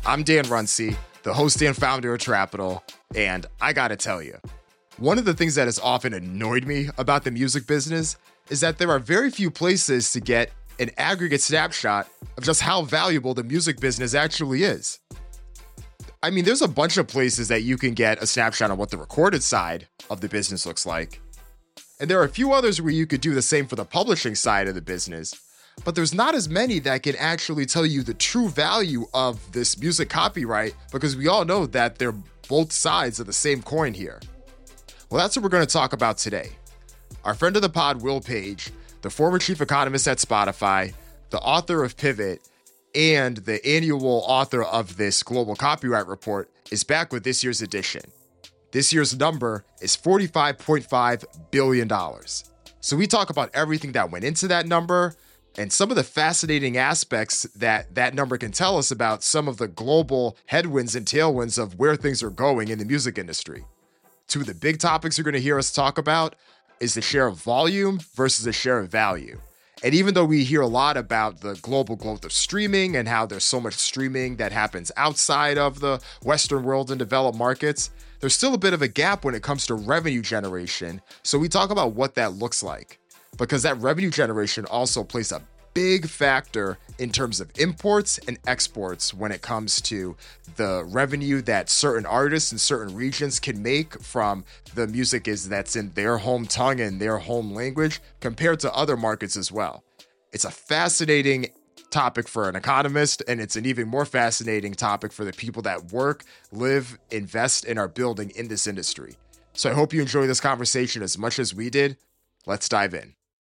I'm Dan Runcie, the host and founder of Trapital, and I gotta tell you, one of the things that has often annoyed me about the music business is that there are very few places to get an aggregate snapshot of just how valuable the music business actually is. I mean, there's a bunch of places that you can get a snapshot on what the recorded side of the business looks like. And there are a few others where you could do the same for the publishing side of the business, but there's not as many that can actually tell you the true value of this music copyright, because we all know that they're both sides of the same coin here. Well, that's what we're going to talk about today. Our friend of the pod, Will Page, the former chief economist at Spotify, the author of Pivot, and the annual author of this global copyright report, is back with this year's edition. This year's number is $45.5 billion. So we talk about everything that went into that number and some of the fascinating aspects that that number can tell us about some of the global headwinds and tailwinds of where things are going in the music industry. Two of the big topics you're going to hear us talk about is the share of volume versus the share of value. And even though we hear a lot about the global growth of streaming and how there's so much streaming that happens outside of the Western world and developed markets, there's still a bit of a gap when it comes to revenue generation. So we talk about what that looks like, because that revenue generation also plays a big factor in terms of imports and exports when it comes to the revenue that certain artists in certain regions can make from the music that's in their home tongue and their home language compared to other markets as well. It's a fascinating topic for an economist, and it's an even more fascinating topic for the people that work, live, invest, and are building in this industry. So I hope you enjoy this conversation as much as we did. Let's dive in.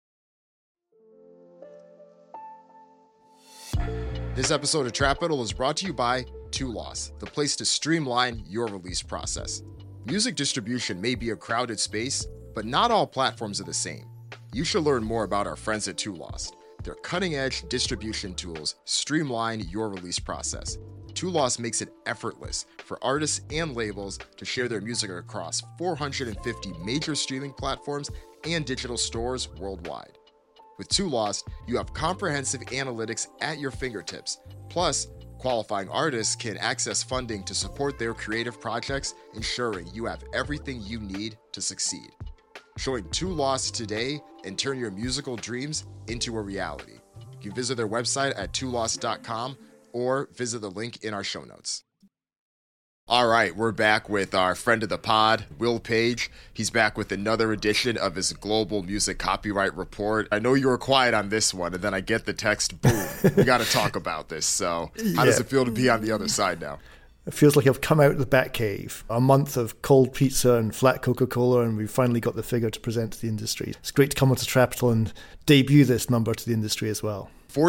This episode of Trapital is brought to you by 2Loss, the place to streamline your release process. Music distribution may be a crowded space, but not all platforms are the same. You should learn more about our friends at 2Loss. Their cutting-edge distribution tools streamline your release process. 2Loss makes it effortless for artists and labels to share their music across 450 major streaming platforms and digital stores worldwide. With 2Loss, you have comprehensive analytics at your fingertips. Plus, qualifying artists can access funding to support their creative projects, ensuring you have everything you need to succeed. Join 2Loss today and turn your musical dreams into a reality. You can visit their website at 2loss.com or visit the link in our show notes. All right, we're back with our friend of the pod, Will Page. He's back with another edition of his Global Music Copyright Report. I know you were quiet on this one, and then I get the text, boom, we got to talk about this. So how does it feel to be on the other side now? It feels like I've come out of the Batcave. A month of cold pizza and flat Coca-Cola, and we've finally got the figure to present to the industry. It's great to come onto Trapital and debut this number to the industry as well.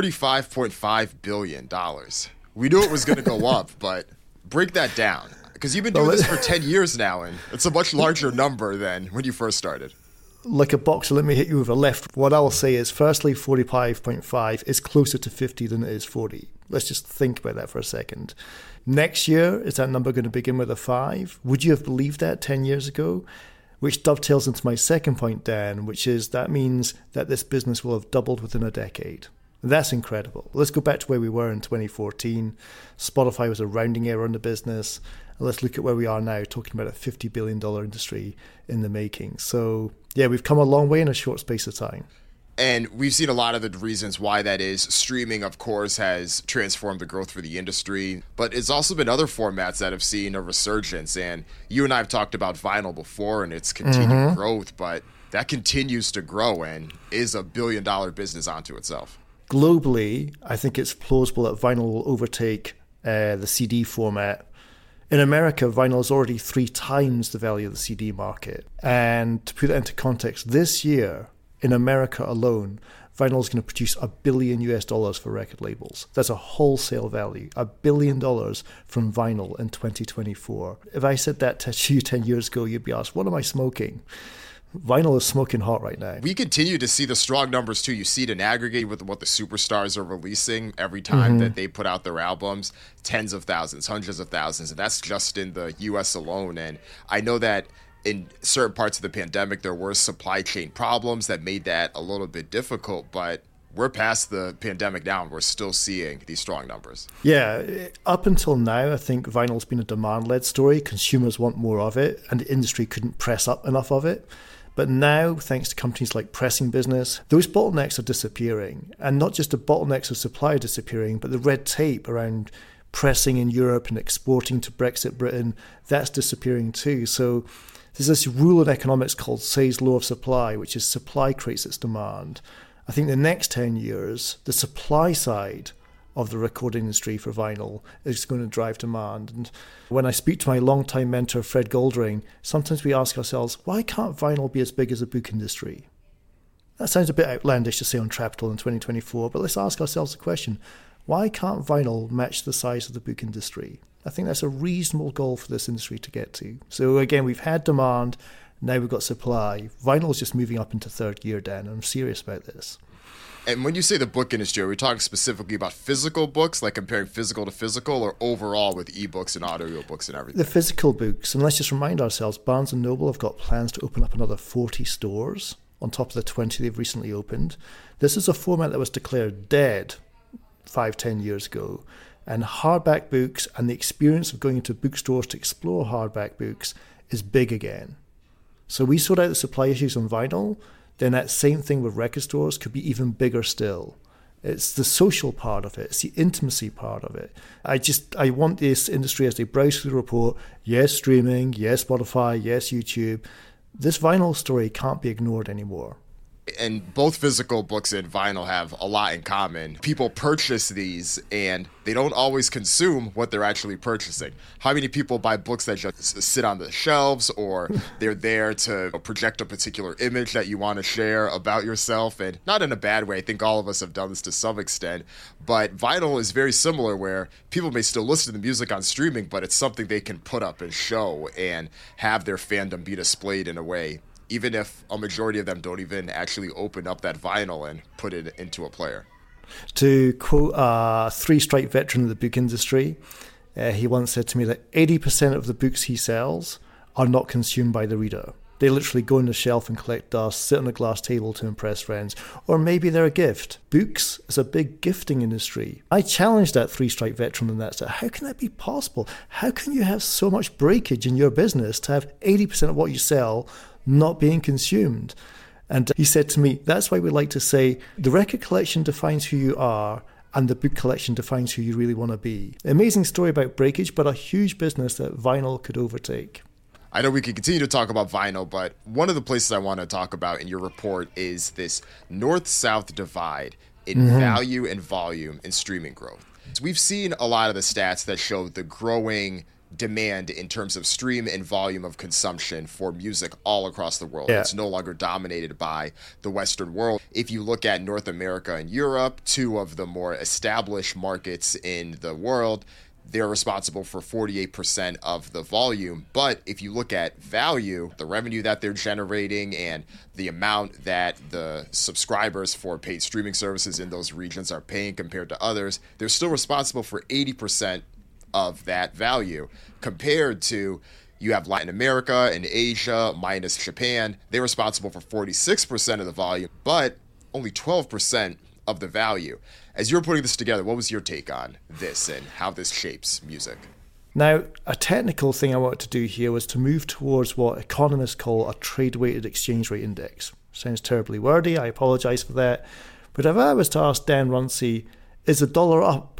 $45.5 billion. We knew it was going to go up, but break that down, because you've been doing this for 10 years now, and it's a much larger number than when you first started. Like a boxer, let me hit you with a left. What I will say is, firstly, 45.5 is closer to 50 than it is 40. Let's just think about that for a second. Next year, is that number going to begin with a 5? Would you have believed that 10 years ago? Which dovetails into my second point, Dan, which is that means that this business will have doubled within a decade. That's incredible. Let's go back to where we were in 2014. Spotify was a rounding error in the business. And let's look at where we are now, talking about a $50 billion industry in the making. So, yeah, we've come a long way in a short space of time. And we've seen a lot of the reasons why that is. Streaming, of course, has transformed the growth for the industry, but it's also been other formats that have seen a resurgence. And you and I have talked about vinyl before and its continued growth, but that continues to grow and is $1 billion business onto itself. Globally, I think it's plausible that vinyl will overtake the CD format. In America, vinyl is already 3 times the value of the CD market. And to put that into context, this year, in America alone, vinyl is going to produce $1 billion for record labels. That's a wholesale value, $1 billion from vinyl in 2024. If I said that to you 10 years ago, you'd be asked, what am I smoking? Vinyl is smoking hot right now. We continue to see the strong numbers too. You see it in aggregate with what the superstars are releasing every time that they put out their albums. Tens of thousands, hundreds of thousands. And that's just in the US alone. And I know that in certain parts of the pandemic, there were supply chain problems that made that a little bit difficult. But we're past the pandemic now and we're still seeing these strong numbers. Yeah, up until now, I think vinyl's been a demand-led story. Consumers want more of it, and the industry couldn't press up enough of it. But now, thanks to companies like Pressing Business, those bottlenecks are disappearing. And not just the bottlenecks of supply disappearing, but the red tape around pressing in Europe and exporting to Brexit Britain, that's disappearing too. So there's this rule in economics called Say's law of supply, which is supply creates its demand. I think the next 10 years, the supply side of the recording industry for vinyl is going to drive demand. And when I speak to my longtime mentor, Fred Goldring, sometimes we ask ourselves, why can't vinyl be as big as the book industry? That sounds a bit outlandish to say on Trapital in 2024, but let's ask ourselves the question, why can't vinyl match the size of the book industry? I think that's a reasonable goal for this industry to get to. So again, we've had demand, now we've got supply. Vinyl is just moving up into third gear, Dan, and I'm serious about this. And when you say the book industry, are we talking specifically about physical books, like comparing physical to physical, or overall with ebooks and audiobooks and everything? The physical books, and let's just remind ourselves, Barnes & Noble have got plans to open up another 40 stores on top of the 20 they've recently opened. This is a format that was declared dead 5-10 years ago. And hardback books and the experience of going into bookstores to explore hardback books is big again. So we sort out the supply issues on vinyl, then that same thing with record stores could be even bigger still. It's the social part of it. It's the intimacy part of it. I want this industry, as they browse through the report, yes, streaming, yes, Spotify, yes, YouTube. This vinyl story can't be ignored anymore. And both physical books and vinyl have a lot in common. People purchase these and they don't always consume what they're actually purchasing. How many people buy books that just sit on the shelves, or they're there to project a particular image that you want to share about yourself? And not in a bad way. I think all of us have done this to some extent. But vinyl is very similar, where people may still listen to the music on streaming, but it's something they can put up and show and have their fandom be displayed in a way, even if a majority of them don't even actually open up that vinyl and put it into a player. To quote a three-stripe veteran of the book industry, he once said to me that 80% of the books he sells are not consumed by the reader. They literally go on the shelf and collect dust, sit on a glass table to impress friends, or maybe they're a gift. Books is a big gifting industry. I challenged that three-stripe veteran on that. So how can that be possible? How can you have so much breakage in your business to have 80% of what you sell not being consumed? And he said to me, that's why we like to say the record collection defines who you are and the book collection defines who you really want to be. Amazing story about breakage, but a huge business that vinyl could overtake. I know we could continue to talk about vinyl, but one of the places I want to talk about in your report is this north-south divide in value and volume in streaming growth. So we've seen a lot of the stats that show the growing demand in terms of stream and volume of consumption for music all across the world. Yeah. It's no longer dominated by the Western world. If you look at North America and Europe, two of the more established markets in the world, they're responsible for 48% of the volume. But if you look at value, the revenue that they're generating and the amount that the subscribers for paid streaming services in those regions are paying compared to others, they're still responsible for 80% of that value, compared to you have Latin America and Asia minus Japan. They're responsible for 46% of the volume, but only 12% of the value. As you're putting this together, what was your take on this and how this shapes music? Now, a technical thing I wanted to do here was to move towards what economists call a trade-weighted exchange rate index. Sounds terribly wordy, I apologize for that. But if I was to ask Dan Runcie, is the dollar up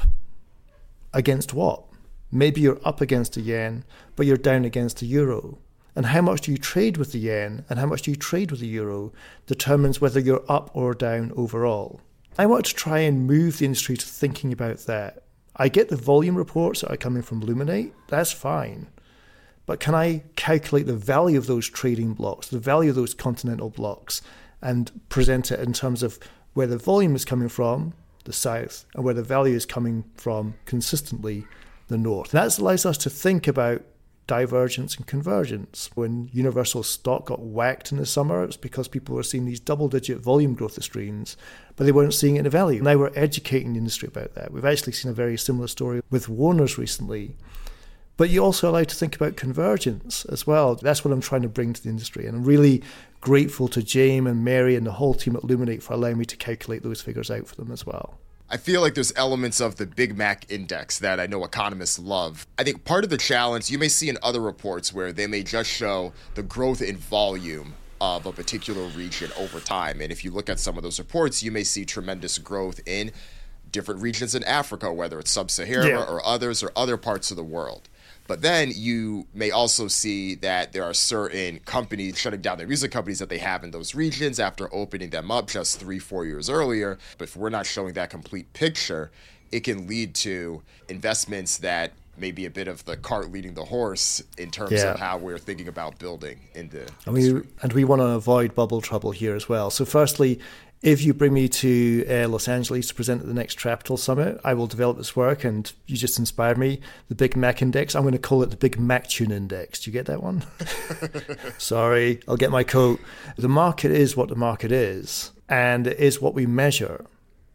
against what? Maybe you're up against the yen, but you're down against the euro. And how much do you trade with the yen and how much do you trade with the euro determines whether you're up or down overall. I want to try and move the industry to thinking about that. I get the volume reports that are coming from Luminate, that's fine. But can I calculate the value of those trading blocks, the value of those continental blocks, and present it in terms of where the volume is coming from, the south, and where the value is coming from consistently, the north. And that allows us to think about divergence and convergence. When Universal stock got whacked in the summer, it's because people were seeing these double-digit volume growth of streams, but they weren't seeing it in the value. Now we're educating the industry about that. We've actually seen a very similar story with Warner's recently. But you're also allowed to think about convergence as well. That's what I'm trying to bring to the industry. And I'm really grateful to James and Mary and the whole team at Luminate for allowing me to calculate those figures out for them as well. I feel like there's elements of the Big Mac index that I know economists love. I think part of the challenge you may see in other reports where they may just show the growth in volume of a particular region over time. And if you look at some of those reports, you may see tremendous growth in different regions in Africa, whether it's sub-Sahara or others or other parts of the world. But then you may also see that there are certain companies shutting down their music companies that they have in those regions after opening them up just 3-4 years earlier. But if we're not showing that complete picture, it can lead to investments that may be a bit of the cart leading the horse in terms of how we're thinking about building in the industry. And we want to avoid bubble trouble here as well. So firstly, if you bring me to Los Angeles to present at the next Trapital Summit, I will develop this work, and you just inspired me. The Big Mac Index, I'm going to call it the Big Mac Tune Index. Do you get that one? Sorry, I'll get my coat. The market is what the market is, and it is what we measure.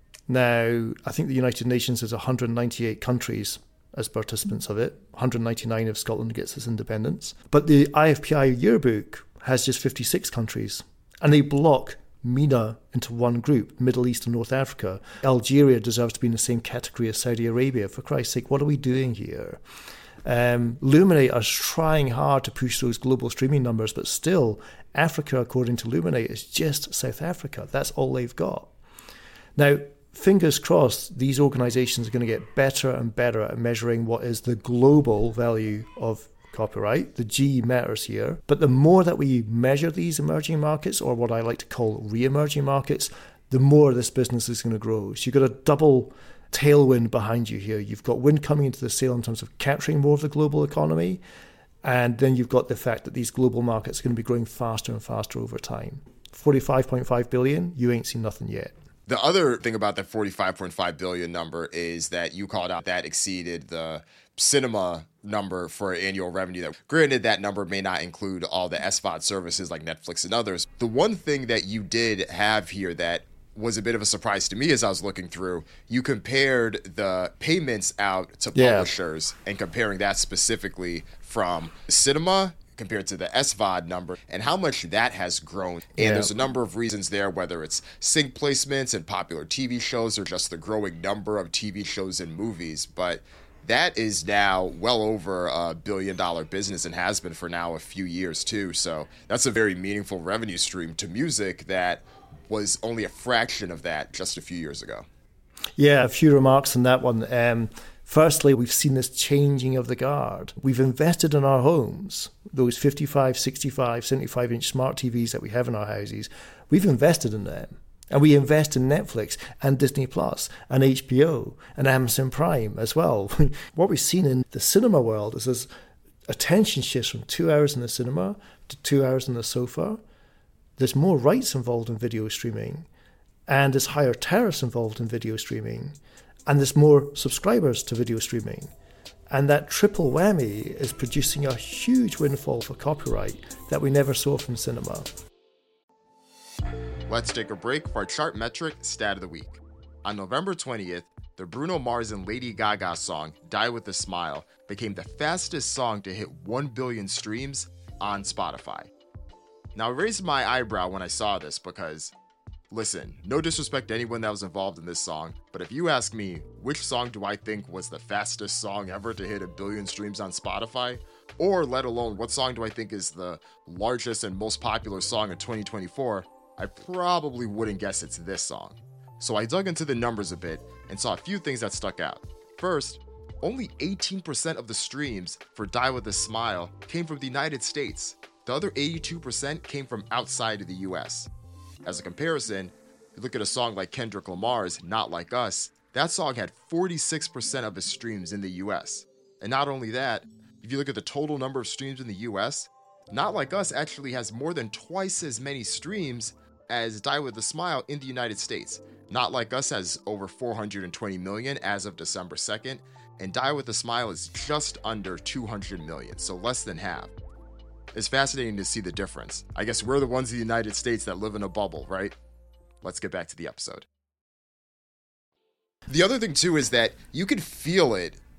Now, I think the United Nations has 198 countries as participants of it, 199 if Scotland gets its independence. But the IFPI yearbook has just 56 countries, and they block MENA into one group, Middle East and North Africa. Algeria deserves to be in the same category as Saudi Arabia. For Christ's sake, what are we doing here? Luminate are trying hard to push those global streaming numbers, but still, Africa, according to Luminate, is just South Africa. That's all they've got. Now, fingers crossed, these organizations are going to get better and better at measuring what is the global value of copyright. The G matters here. But the more that we measure these emerging markets, or what I like to call re-emerging markets, the more this business is going to grow. So you've got a double tailwind behind you here. You've got wind coming into the sail in terms of capturing more of the global economy, and then you've got the fact that these global markets are going to be growing faster and faster over time. 45.5 billion, you ain't seen nothing yet. The other thing about that 45.5 billion number is that you called out that exceeded the cinema number for annual revenue. That, granted, that number may not include all the SVOD services like Netflix and others. The one thing that you did have here that was a bit of a surprise to me as I was looking through, you compared the payments out to publishers and comparing that specifically from cinema compared to the SVOD number and how much that has grown. And there's a number of reasons there, whether it's sync placements and popular TV shows or just the growing number of TV shows and movies. But that is now well over $1 billion business and has been for now a few years too. So that's a very meaningful revenue stream to music that was only a fraction of that just a few years ago. Yeah, a few remarks on that one. Firstly, we've seen this changing of the guard. We've invested in our homes, those 55, 65, 75-inch smart TVs that we have in our houses. We've invested in them. And we invest in Netflix and Disney Plus and HBO and Amazon Prime as well. What we've seen in the cinema world is this attention shifts from 2 hours in the cinema to 2 hours on the sofa. There's more rights involved in video streaming, and there's higher tariffs involved in video streaming, and there's more subscribers to video streaming. And that triple whammy is producing a huge windfall for copyright that we never saw from cinema. Let's take a break for our chart metric stat of the week. On November 20th, the Bruno Mars and Lady Gaga song Die With a Smile became the fastest song to hit 1 billion streams on Spotify. Now, I raised my eyebrow when I saw this because, listen, no disrespect to anyone that was involved in this song, but if you ask me, which song do I think was the fastest song ever to hit 1 billion streams on Spotify? Or let alone, what song do I think is the largest and most popular song in 2024? I probably wouldn't guess it's this song. So I dug into the numbers a bit and saw a few things that stuck out. First, only 18% of the streams for Die With a Smile came from the United States. The other 82% came from outside of the US. As a comparison, if you look at a song like Kendrick Lamar's Not Like Us, that song had 46% of its streams in the US. And not only that, if you look at the total number of streams in the US, Not Like Us actually has more than twice as many streams as Die With a Smile in the United States. Not Like Us has over 420 million as of December 2nd, and Die With a Smile is just under 200 million, so less than half. It's fascinating to see the difference. I guess we're the ones in the United States that live in a bubble, right? Let's get back to the episode. The other thing too is that you can feel it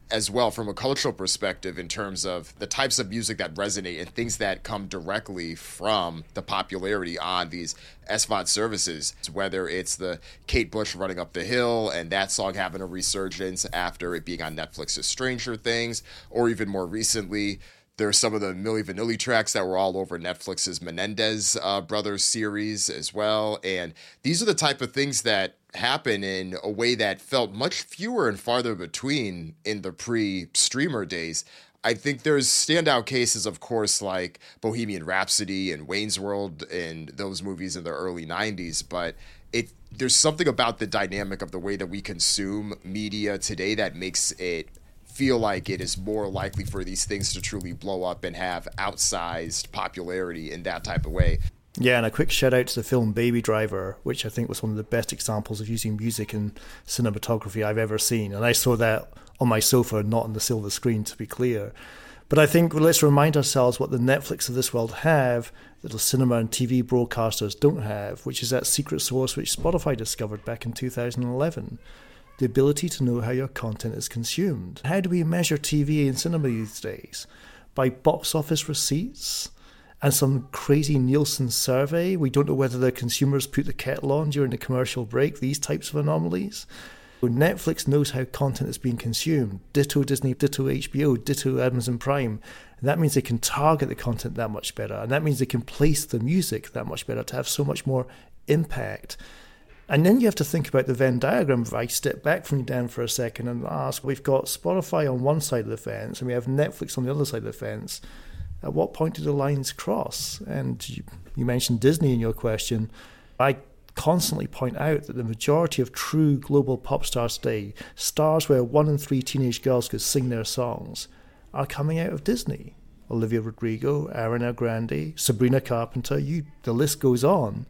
as well from a cultural perspective in terms of the types of music that resonate and things that come directly from the popularity on these SVOD services, whether it's the Kate Bush Running Up the Hill and that song having a resurgence after it being on Netflix's Stranger Things, or even more recently, there's some of the Milli Vanilli tracks that were all over Netflix's Menendez Brothers series as well. And these are the type of things that happen in a way that felt much fewer and farther between in the pre-streamer days. I think there's standout cases, of course, like Bohemian Rhapsody and Wayne's World and those movies in the early 90s, but there's something about the dynamic of the way that we consume media today that makes it feel like it is more likely for these things to truly blow up and have outsized popularity in that type of way. Yeah, and a quick shout out to the film Baby Driver, which I think was one of the best examples of using music and cinematography I've ever seen. And I saw that on my sofa, not on the silver screen, to be clear. But I think let's remind ourselves what the Netflix of this world have that the cinema and TV broadcasters don't have, which is that secret source which Spotify discovered back in 2011. The ability to know how your content is consumed. How do we measure TV and cinema these days? By box office receipts and some crazy Nielsen survey? We don't know whether the consumers put the kettle on during the commercial break, these types of anomalies. Netflix knows how content is being consumed. Ditto Disney, ditto HBO, ditto Amazon Prime. And that means they can target the content that much better. And that means they can place the music that much better to have so much more impact. And then you have to think about the Venn diagram. If I step back from you, Dan, for a second and ask, we've got Spotify on one side of the fence and we have Netflix on the other side of the fence. At what point do the lines cross? And you mentioned Disney in your question. I constantly point out that the majority of true global pop stars today, stars where 1 in 3 teenage girls could sing their songs, are coming out of Disney. Olivia Rodrigo, Ariana Grande, Sabrina Carpenter, the list goes on.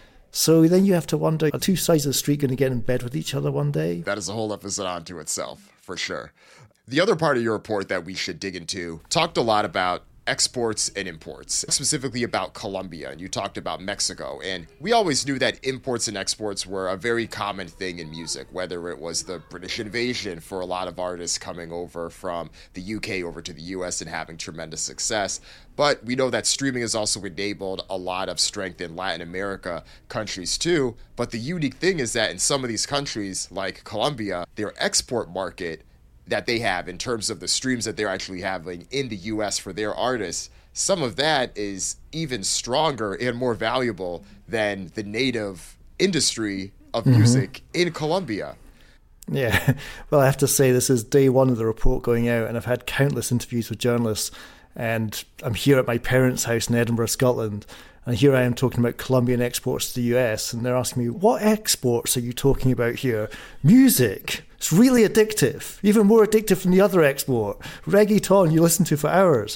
So then you have to wonder, are two sides of the street going to get in bed with each other one day? That is a whole episode onto itself, for sure. The other part of your report that we should dig into talked a lot about exports and imports, specifically about Colombia, and you talked about Mexico. And we always knew that imports and exports were a very common thing in music, whether it was the British invasion for a lot of artists coming over from the UK over to the US and having tremendous success. But we know that streaming has also enabled a lot of strength in Latin America countries too. But the unique thing is that in some of these countries, like Colombia, their export market that they have in terms of the streams that they're actually having in the US for their artists, some of that is even stronger and more valuable than the native industry of music in Colombia. Yeah, well, I have to say this is day one of the report going out, and I've had countless interviews with journalists, and I'm here at my parents' house in Edinburgh, Scotland, and here I am talking about Colombian exports to the US, and they're asking me, what exports are you talking about here? Music. It's really addictive, even more addictive than the other export. Reggaeton you listen to for hours.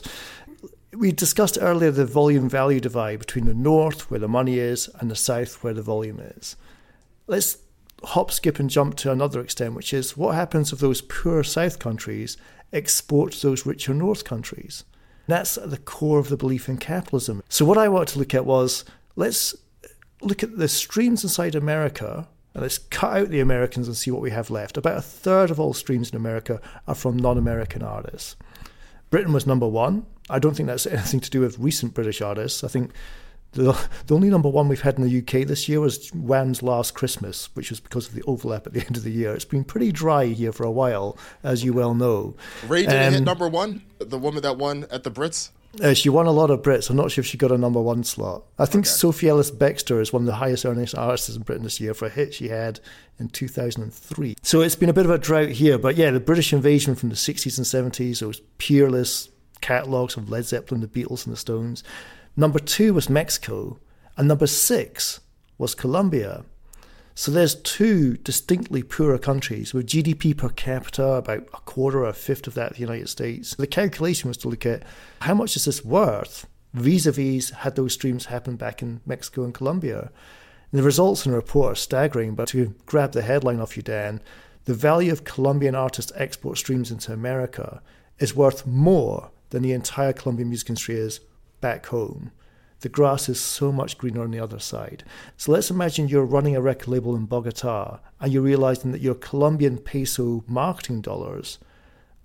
We discussed earlier the volume-value divide between the north, where the money is, and the south, where the volume is. Let's hop, skip, and jump to another extent, which is what happens if those poor south countries export to those richer north countries? That's at the core of the belief in capitalism. So what I wanted to look at was, let's look at the streams inside America, and let's cut out the Americans and see what we have left. About a third of all streams in America are from non-American artists. Britain was number one. I don't think that's anything to do with recent British artists. I think the only number one we've had in the UK this year was Wham's Last Christmas, which was because of the overlap at the end of the year. It's been pretty dry here for a while, as you well know. Ray didn't hit number one? The woman that won at the Brits? She won a lot of Brits. I'm not sure if she got a number one slot. I think Sophie Ellis-Bextor is one of the highest earning artists in Britain this year for a hit she had in 2003. So it's been a bit of a drought here. But yeah, the British invasion from the 60s and 70s, those peerless catalogues of Led Zeppelin, the Beatles and the Stones. Number 2 was Mexico. And number 6 was Colombia. So there's 2 distinctly poorer countries with GDP per capita about a quarter or a fifth of that of the United States. The calculation was to look at how much is this worth vis-a-vis had those streams happened back in Mexico and Colombia. And the results in the report are staggering, but to grab the headline off you, Dan, the value of Colombian artist export streams into America is worth more than the entire Colombian music industry is back home. The grass is so much greener on the other side. So let's imagine you're running a record label in Bogota and you're realizing that your Colombian peso marketing dollars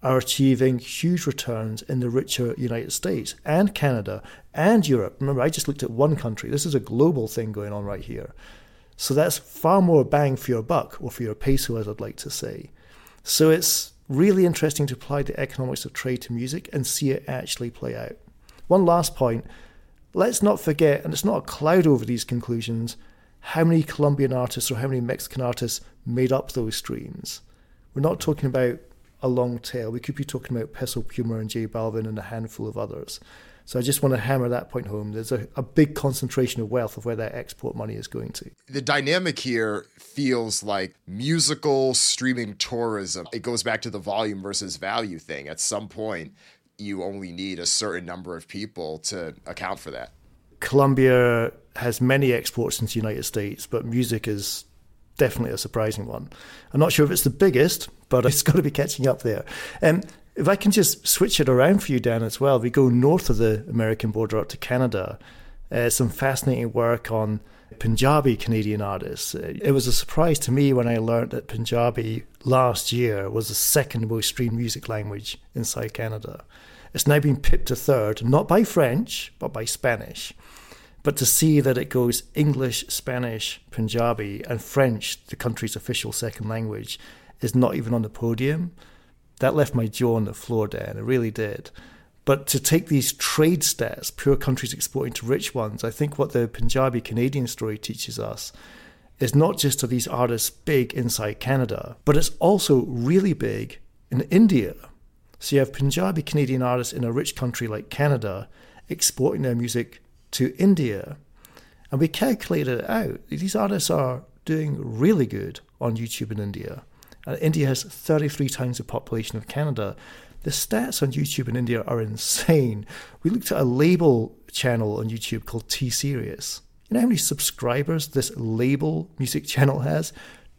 are achieving huge returns in the richer United States and Canada and Europe. Remember, I just looked at one country. This is a global thing going on right here. So that's far more bang for your buck, or for your peso, as I'd like to say. So it's really interesting to apply the economics of trade to music and see it actually play out. One last point. Let's not forget, and it's not a cloud over these conclusions, how many Colombian artists or how many Mexican artists made up those streams. We're not talking about a long tail. We could be talking about Peso Puma and J Balvin and a handful of others. So I just want to hammer that point home. There's a big concentration of wealth of where that export money is going to. The dynamic here feels like musical streaming tourism. It goes back to the volume versus value thing. At some point, you only need a certain number of people to account for that. Colombia has many exports into the United States, but music is definitely a surprising one. I'm not sure if it's the biggest, but it's got to be catching up there. If I can just switch it around for you, Dan, as well. We go north of the American border up to Canada. Some fascinating work on Punjabi Canadian artists. It was a surprise to me when I learned that Punjabi last year was the second most streamed music language inside Canada. It's now been pipped to third, not by French, but by Spanish. But to see that it goes English, Spanish, Punjabi, and French, the country's official second language, is not even on the podium, that left my jaw on the floor, Dan. It really did. But to take these trade stats, poor countries exporting to rich ones, I think what the Punjabi Canadian story teaches us is not just are these artists big inside Canada, but it's also really big in India. So you have Punjabi Canadian artists in a rich country like Canada exporting their music to India. And we calculated it out. These artists are doing really good on YouTube in India. India has 33 times the population of Canada. The stats on YouTube in India are insane. We looked at a label channel on YouTube called T-Series. You know how many subscribers this label music channel has?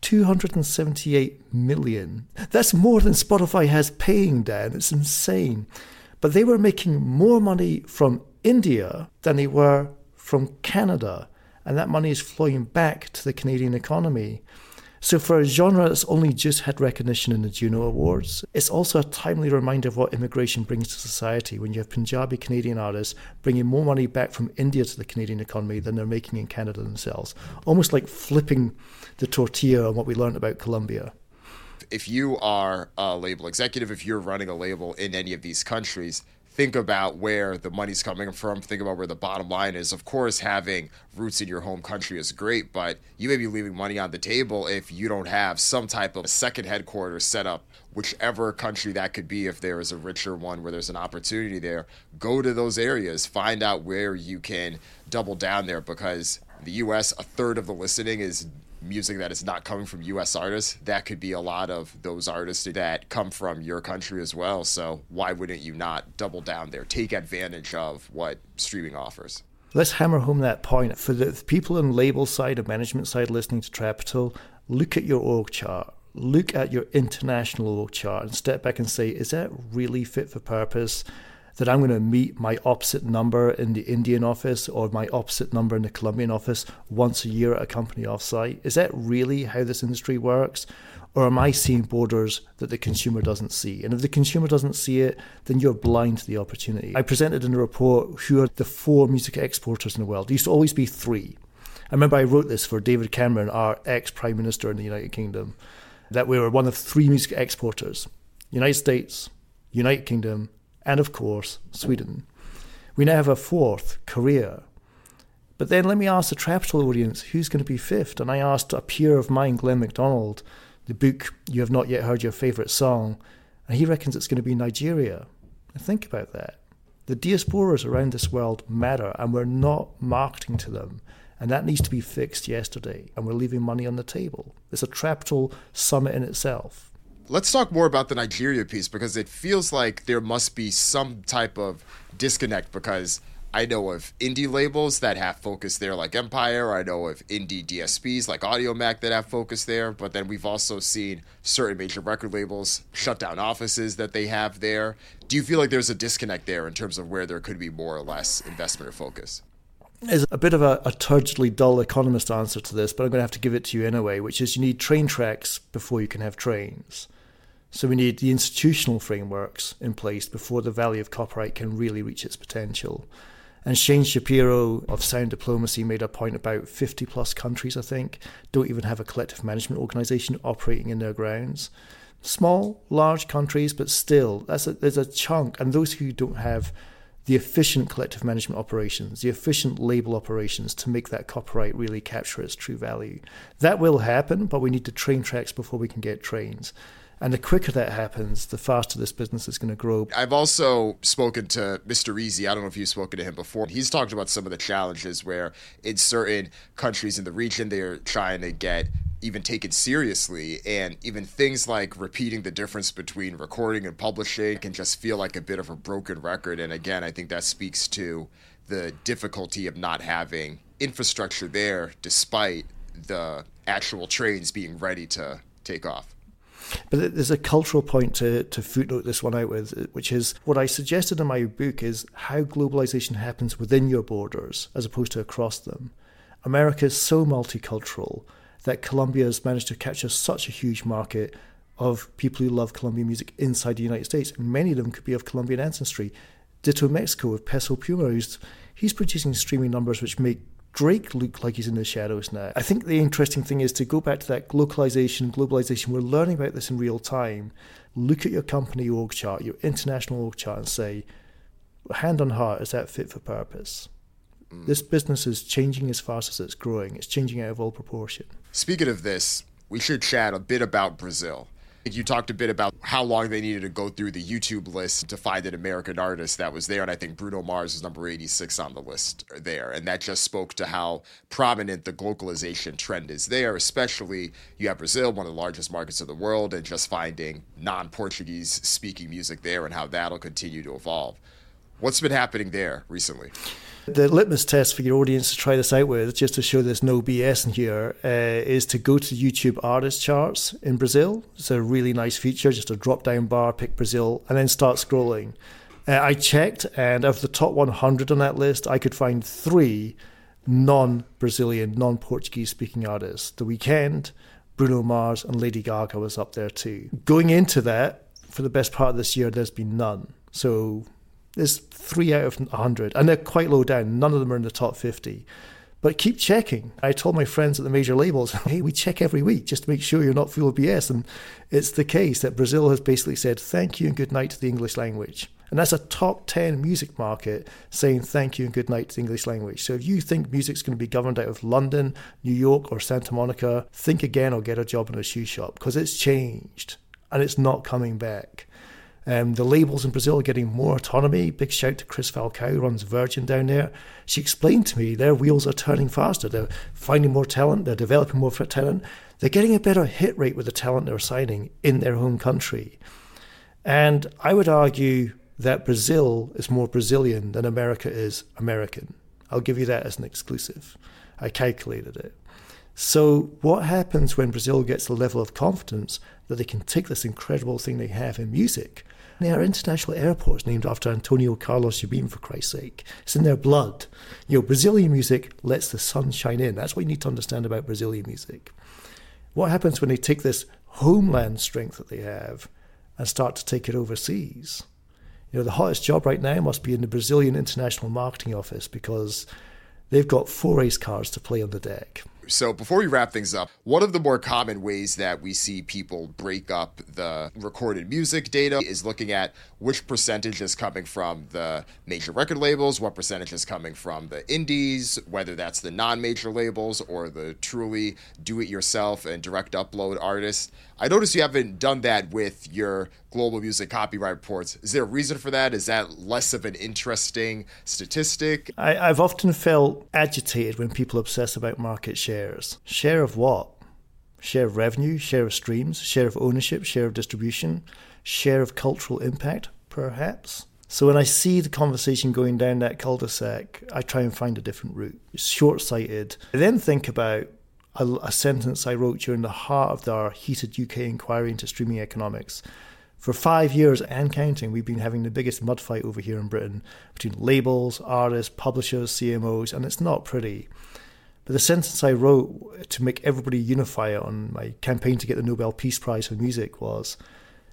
278 million. That's more than Spotify has paying, Dan. It's insane. But they were making more money from India than they were from Canada. And that money is flowing back to the Canadian economy. So for a genre that's only just had recognition in the Juno Awards, it's also a timely reminder of what immigration brings to society when you have Punjabi Canadian artists bringing more money back from India to the Canadian economy than they're making in Canada themselves. Almost like flipping the tortilla on what we learned about Colombia. If you are a label executive, if you're running a label in any of these countries, think about where the money's coming from. Think about where the bottom line is. Of course, having roots in your home country is great, but you may be leaving money on the table if you don't have some type of second headquarters set up, whichever country that could be. If there is a richer one where there's an opportunity there, go to those areas, find out where you can double down there, because the U.S., a third of the listening is music that is not coming from U.S. artists. That could be a lot of those artists that come from your country as well. So why wouldn't you not double down there? Take advantage of what streaming offers. Let's hammer home that point. For the people on label side or management side listening to Trapital, look at your org chart. Look at your international org chart and step back and say, is that really fit for purpose? That I'm going to meet my opposite number in the Indian office or my opposite number in the Colombian office once a year at a company offsite? Is that really how this industry works? Or am I seeing borders that the consumer doesn't see? And if the consumer doesn't see it, then you're blind to the opportunity. I presented in a report who are the 4 music exporters in the world. It used to always be 3. I remember I wrote this for David Cameron, our ex-Prime Minister in the United Kingdom, that we were one of 3 music exporters: United States, United Kingdom, and of course, Sweden. We now have a 4th, Korea. But then let me ask the Trapital audience, who's going to be 5th? And I asked a peer of mine, Glenn MacDonald, the book You Have Not Yet Heard Your Favourite Song, and he reckons it's going to be Nigeria. And think about that. The diasporas around this world matter, and we're not marketing to them. And that needs to be fixed yesterday, and we're leaving money on the table. It's a Trapital summit in itself. Let's talk more about the Nigeria piece, because it feels like there must be some type of disconnect, because I know of indie labels that have focus there like Empire. I know of indie DSPs like Audiomack that have focus there. But then we've also seen certain major record labels shut down offices that they have there. Do you feel like there's a disconnect there in terms of where there could be more or less investment or focus? There's a bit of a turgidly dull economist answer to this, but I'm going to have to give it to you anyway, which is you need train tracks before you can have trains. So we need the institutional frameworks in place before the value of copyright can really reach its potential. And Shane Shapiro of Sound Diplomacy made a point about 50 plus countries, I think, don't even have a collective management organisation operating in their grounds. Small, large countries, but still, there's a chunk. And those who don't have the efficient collective management operations, the efficient label operations to make that copyright really capture its true value. That will happen, but we need to train tracks before we can get trains. And the quicker that happens, the faster this business is going to grow. I've also spoken to Mr. Easy. I don't know if you've spoken to him before. He's talked about some of the challenges where in certain countries in the region, they're trying to get even taken seriously. And even things like repeating the difference between recording and publishing can just feel like a bit of a broken record. And again, I think that speaks to the difficulty of not having infrastructure there despite the actual trains being ready to take off. But there's a cultural point to footnote this one out with, which is what I suggested in my book is how globalization happens within your borders as opposed to across them. America is so multicultural that Colombia has managed to capture such a huge market of people who love Colombian music inside the United States. Many of them could be of Colombian ancestry. Ditto Mexico with Peso Puma, he's producing streaming numbers which make Drake look like he's in the shadows now. I think the interesting thing is to go back to that globalization. We're learning about this in real time. Look at your company org chart, your international org chart, and say, hand on heart, is that fit for purpose? This business is changing as fast as it's growing. It's changing out of all proportion. Speaking of this, we should chat a bit about Brazil. You talked a bit about how long they needed to go through the YouTube list to find an American artist that was there. And I think Bruno Mars is number 86 on the list there. And that just spoke to how prominent the globalization trend is there, especially you have Brazil, one of the largest markets of the world, and just finding non-Portuguese speaking music there and how that'll continue to evolve. What's been happening there recently? The litmus test for your audience to try this out with, just to show there's no BS in here, is to go to the YouTube artist charts in Brazil. It's a really nice feature, just a drop-down bar, pick Brazil, and then start scrolling. I checked, and of the top 100 on that list, I could find 3 non-Brazilian, non-Portuguese speaking artists. The Weeknd, Bruno Mars, and Lady Gaga was up there too. Going into that, for the best part of this year, there's been none. So there's 3 out of 100, and they're quite low down. None of them are in the top 50. But keep checking. I told my friends at the major labels, hey, we check every week just to make sure you're not full of BS. And it's the case that Brazil has basically said thank you and good night to the English language. And that's a top 10 music market saying thank you and good night to the English language. So if you think music's going to be governed out of London, New York, or Santa Monica, think again or get a job in a shoe shop, because it's changed and it's not coming back. The labels in Brazil are getting more autonomy. Big shout to Chris Falcao, who runs Virgin down there. She explained to me their wheels are turning faster. They're finding more talent. They're developing more talent. They're getting a better hit rate with the talent they're signing in their home country. And I would argue that Brazil is more Brazilian than America is American. I'll give you that as an exclusive. I calculated it. So what happens when Brazil gets the level of confidence that they can take this incredible thing they have in music? There are international airports named after Antonio Carlos Jobim, for Christ's sake. It's in their blood. Brazilian music lets the sun shine in. That's what you need to understand about Brazilian music. What happens when they take this homeland strength that they have and start to take it overseas? The hottest job right now must be in the Brazilian International Marketing Office, because they've got 4 race cars to play on the deck. So before we wrap things up, one of the more common ways that we see people break up the recorded music data is looking at which percentage is coming from the major record labels, what percentage is coming from the indies, whether that's the non-major labels or the truly do-it-yourself and direct upload artists. I noticed you haven't done that with your global music copyright reports. Is there a reason for that? Is that less of an interesting statistic? I've often felt agitated when people obsess about market shares. Share of what? Share of revenue, share of streams, share of ownership, share of distribution, share of cultural impact, perhaps? So when I see the conversation going down that cul-de-sac, I try and find a different route. It's short-sighted. I then think about a sentence I wrote during the heart of our heated UK inquiry into streaming economics. For 5 years and counting, we've been having the biggest mud fight over here in Britain between labels, artists, publishers, CMOs, and it's not pretty. But the sentence I wrote to make everybody unify on my campaign to get the Nobel Peace Prize for music was,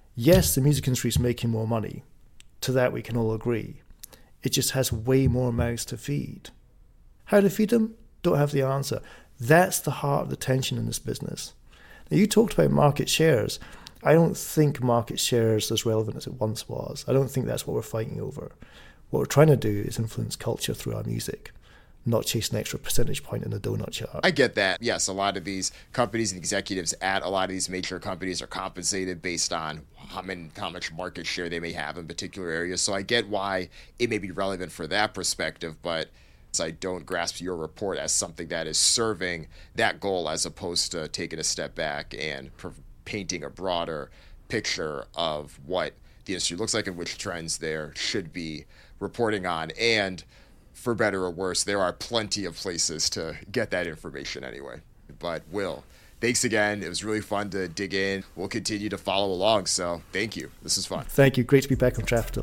Yes, the music industry is making more money. To that we can all agree. It just has way more mouths to feed. How to feed them? Don't have the answer. That's the heart of the tension in this business. Now, you talked about market shares. I don't think market shares are as relevant as it once was. I don't think that's what we're fighting over. What we're trying to do is influence culture through our music, not chase an extra percentage point in the donut chart. I get that. Yes, a lot of these companies and executives at a lot of these major companies are compensated based on how much market share they may have in particular areas. So I get why it may be relevant for that perspective, but I don't grasp your report as something that is serving that goal as opposed to taking a step back and painting a broader picture of what the industry looks like and which trends there should be reporting on. And for better or worse, there are plenty of places to get that information anyway. But Will, thanks again. It was really fun to dig in. We'll continue to follow along. So thank you. This is fun. Thank you. Great to be back on Trapital.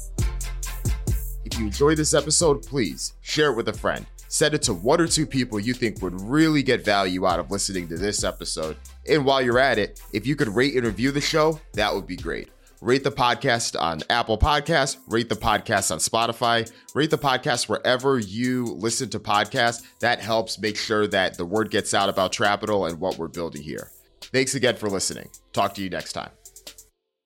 If you enjoyed this episode, please share it with a friend. Send it to one or two people you think would really get value out of listening to this episode. And while you're at it, if you could rate and review the show, that would be great. Rate the podcast on Apple Podcasts, rate the podcast on Spotify, rate the podcast wherever you listen to podcasts. That helps make sure that the word gets out about Trapital and what we're building here. Thanks again for listening. Talk to you next time.